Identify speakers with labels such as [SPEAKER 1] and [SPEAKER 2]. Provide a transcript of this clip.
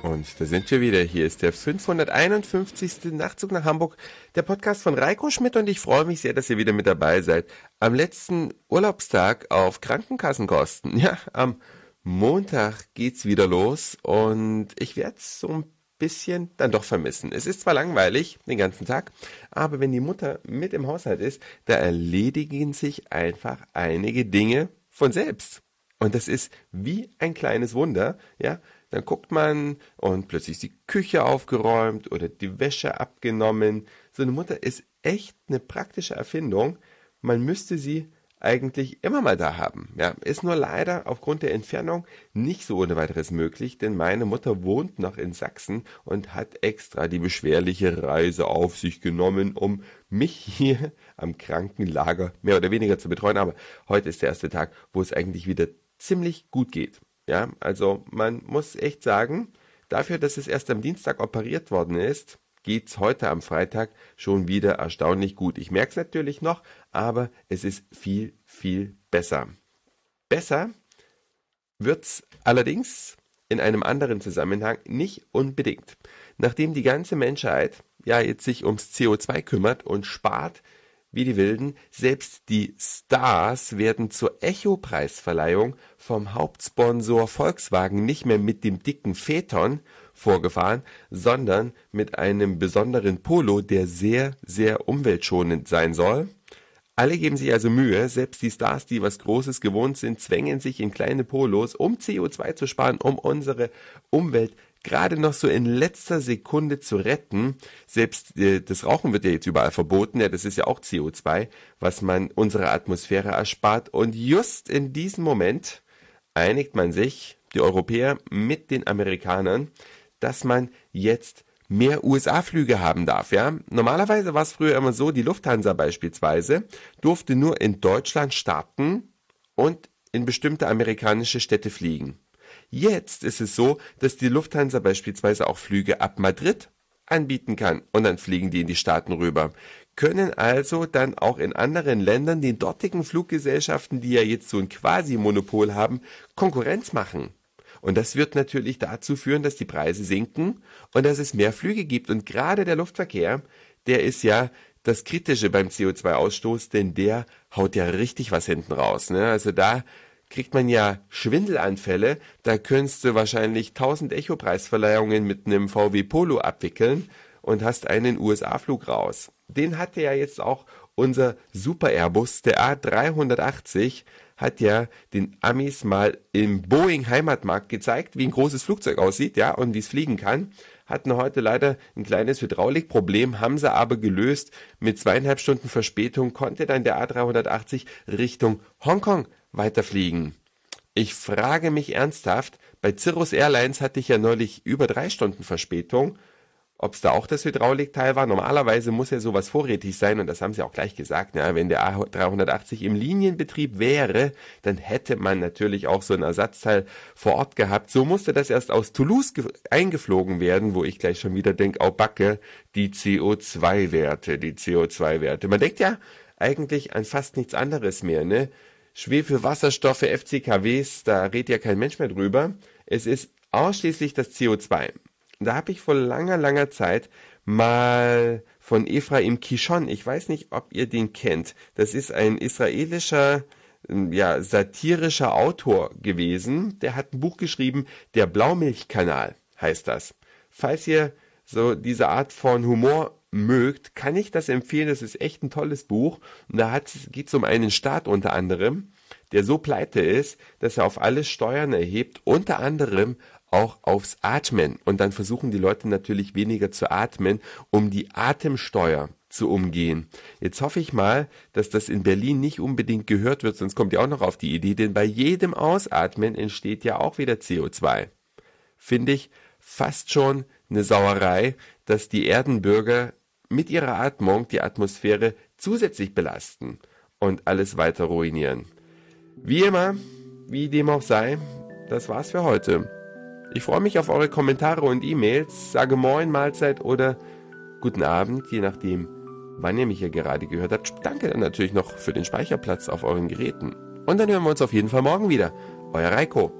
[SPEAKER 1] Und da sind wir wieder. Hier ist der 551. Nachtzug nach Hamburg, der Podcast von Reiko Schmidt, und ich freue mich sehr, dass ihr wieder mit dabei seid. Am letzten Urlaubstag auf Krankenkassenkosten. Ja, am Montag geht's wieder los und ich werde es so ein bisschen dann doch vermissen. Es ist zwar langweilig den ganzen Tag, aber wenn die Mutter mit im Haushalt ist, da erledigen sich einfach einige Dinge von selbst. Und das ist wie ein kleines Wunder, ja. Dann guckt man und plötzlich ist die Küche aufgeräumt oder die Wäsche abgenommen. So eine Mutter ist echt eine praktische Erfindung. Man müsste sie eigentlich immer mal da haben. Ja, ist nur leider aufgrund der Entfernung nicht so ohne weiteres möglich, denn meine Mutter wohnt noch in Sachsen und hat extra die beschwerliche Reise auf sich genommen, um mich hier am Krankenlager mehr oder weniger zu betreuen. Aber heute ist der erste Tag, wo es eigentlich wieder ziemlich gut geht. Ja, also man muss echt sagen, dafür, dass es erst am Dienstag operiert worden ist, geht's heute am Freitag schon wieder erstaunlich gut. Ich merke es natürlich noch, aber es ist viel, viel besser. Besser wird's allerdings in einem anderen Zusammenhang nicht unbedingt. Nachdem die ganze Menschheit ja jetzt sich ums CO2 kümmert und spart wie die Wilden, selbst die Stars werden zur Echo-Preisverleihung vom Hauptsponsor Volkswagen nicht mehr mit dem dicken Phaeton vorgefahren, sondern mit einem besonderen Polo, der sehr, sehr umweltschonend sein soll. Alle geben sich also Mühe, selbst die Stars, die was Großes gewohnt sind, zwängen sich in kleine Polos, um CO2 zu sparen, um unsere Umwelt gerade noch so in letzter Sekunde zu retten. Selbst das Rauchen wird ja jetzt überall verboten, ja, das ist ja auch CO2, was man unserer Atmosphäre erspart. Und just in diesem Moment einigt man sich, die Europäer mit den Amerikanern, dass man jetzt mehr USA-Flüge haben darf. Ja? Normalerweise war es früher immer so, die Lufthansa beispielsweise durfte nur in Deutschland starten und in bestimmte amerikanische Städte fliegen. Jetzt ist es so, dass die Lufthansa beispielsweise auch Flüge ab Madrid anbieten kann und dann fliegen die in die Staaten rüber. Können also dann auch in anderen Ländern den dortigen Fluggesellschaften, die ja jetzt so ein Quasi-Monopol haben, Konkurrenz machen. Und das wird natürlich dazu führen, dass die Preise sinken und dass es mehr Flüge gibt. Und gerade der Luftverkehr, der ist ja das Kritische beim CO2-Ausstoß, denn der haut ja richtig was hinten raus. Ne? Also da kriegt man ja Schwindelanfälle, da könntest du wahrscheinlich 1000 Echo-Preisverleihungen mit einem VW Polo abwickeln und hast einen USA-Flug raus. Den hatte ja jetzt auch unser Super Airbus, der A380, hat ja den Amis mal im Boeing-Heimatmarkt gezeigt, wie ein großes Flugzeug aussieht, ja, und wie es fliegen kann. Hatten heute leider ein kleines Hydraulikproblem, haben sie aber gelöst. Mit 2,5 Stunden Verspätung konnte dann der A380 Richtung Hongkong weiterfliegen. Ich frage mich ernsthaft, bei Cirrus Airlines hatte ich ja neulich über 3 Stunden Verspätung, ob es da auch das Hydraulikteil war. Normalerweise muss ja sowas vorrätig sein und das haben sie auch gleich gesagt. Ja, wenn der A380 im Linienbetrieb wäre, dann hätte man natürlich auch so ein Ersatzteil vor Ort gehabt. So musste das erst aus Toulouse eingeflogen werden, wo ich gleich schon wieder denke, oh Backe, die CO2-Werte. Man denkt ja eigentlich an fast nichts anderes mehr, ne? Schwefelwasserstoffe, FCKWs, da redet ja kein Mensch mehr drüber. Es ist ausschließlich das CO2. Da habe ich vor langer Zeit mal von Ephraim Kishon, ich weiß nicht, ob ihr den kennt, das ist ein israelischer, ja, satirischer Autor gewesen, der hat ein Buch geschrieben, der Blaumilchkanal heißt das. Falls ihr so diese Art von Humor mögt, kann ich das empfehlen, das ist echt ein tolles Buch. Und da geht es um einen Staat unter anderem, der so pleite ist, dass er auf alles Steuern erhebt, unter anderem auch aufs Atmen. Und dann versuchen die Leute natürlich weniger zu atmen, um die Atemsteuer zu umgehen. Jetzt hoffe ich mal, dass das in Berlin nicht unbedingt gehört wird, sonst kommt ihr auch noch auf die Idee, denn bei jedem Ausatmen entsteht ja auch wieder CO2. Finde ich fast schon eine Sauerei, dass die Erdenbürger mit ihrer Atmung die Atmosphäre zusätzlich belasten und alles weiter ruinieren. Wie immer, wie dem auch sei, das war's für heute. Ich freue mich auf eure Kommentare und E-Mails, sage Moin, Mahlzeit oder Guten Abend, je nachdem, wann ihr mich hier gerade gehört habt. Danke dann natürlich noch für den Speicherplatz auf euren Geräten. Und dann hören wir uns auf jeden Fall morgen wieder. Euer Reiko.